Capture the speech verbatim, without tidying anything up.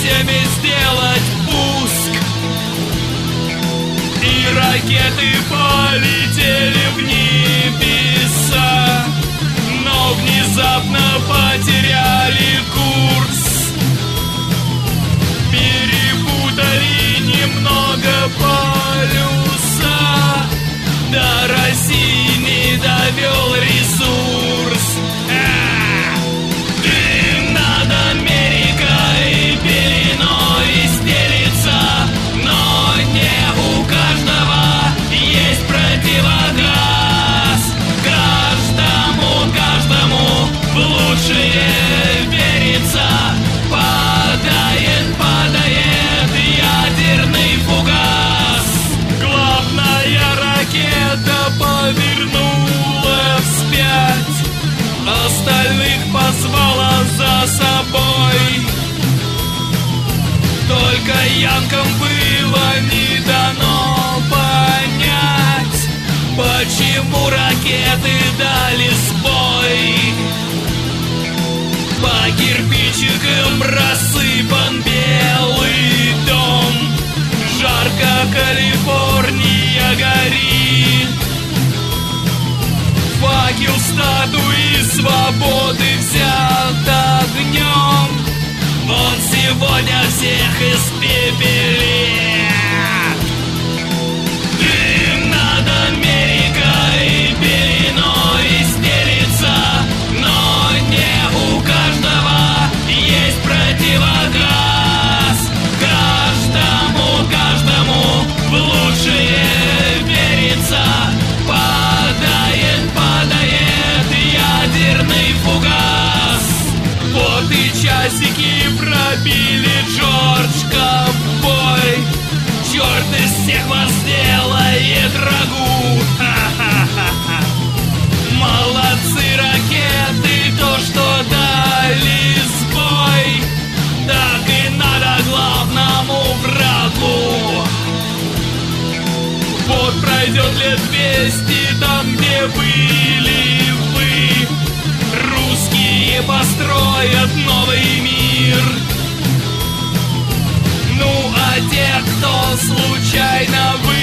всеми сделать пуск. И ракеты полетели в небеса, но внезапно потеряли курс. Перепутали немного полюса, до России не довел ресурс. А! Дым над Америкой пеленой стелится, но не у каждого есть противогаз. Каждому, каждому в лучшее верится. Падает, падает ядерный фугас. Главная ракета повернула вспять, остальных позвала за собой. Только янкам было не дано понять, почему ракеты дали сбой. По кирпичикам рассыпан белый дом, жарко Калифорния горит. Факел статуи свободы взят огнем, он сегодня всех испепелит. Дым над Америкой пеленой стелится, но не у каждого есть противогаз. Каждому, каждому в лучшее верится. Падает, падает ядерный фугас. Вот и часики пробили Джордж ковбой. Черт из всех вас сделает рагу. Ха-ха-ха-ха. Молодцы ракеты, то, что дали сбой. Так и надо главному врагу. Вот пройдет лет двести, там, где были вы, русские построят новый мир. Ну а те, кто случайно вы